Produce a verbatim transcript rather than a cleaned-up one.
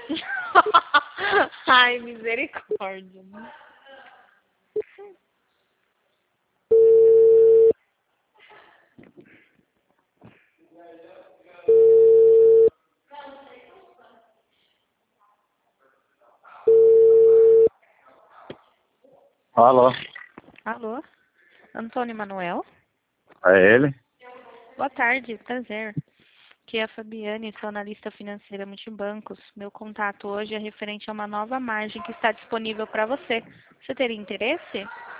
Ai, misericórdia. Alô, Alô? Antônio Manuel? é ele? Boa tarde, prazer. Aqui é a Fabiane, sou analista financeira multibancos. Meu contato hoje é referente a uma nova margem que está disponível para você. Você teria interesse?